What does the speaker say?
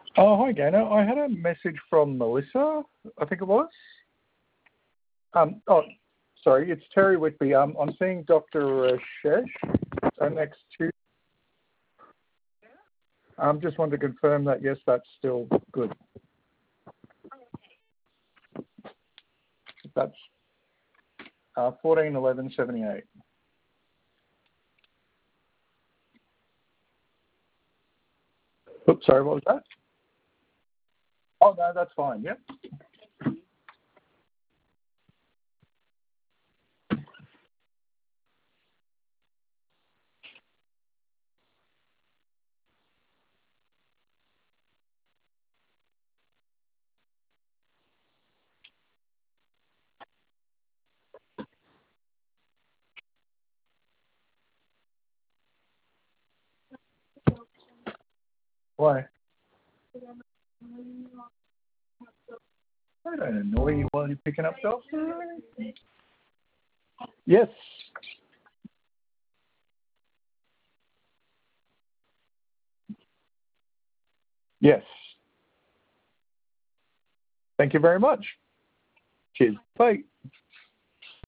Oh, hi, Gaynor. I had a message from Melissa, I think it was. Oh, sorry, it's Terry Whitby. I'm seeing Dr. Shesh next Tuesday. Just wanted to confirm that, yes, that's still good. That's 14/11/78. Oops, sorry, what was that? Oh, no, that's fine, yep. Why? I don't annoy you while you're picking up stuff. Yes. Yes. Thank you very much. Cheers. Bye.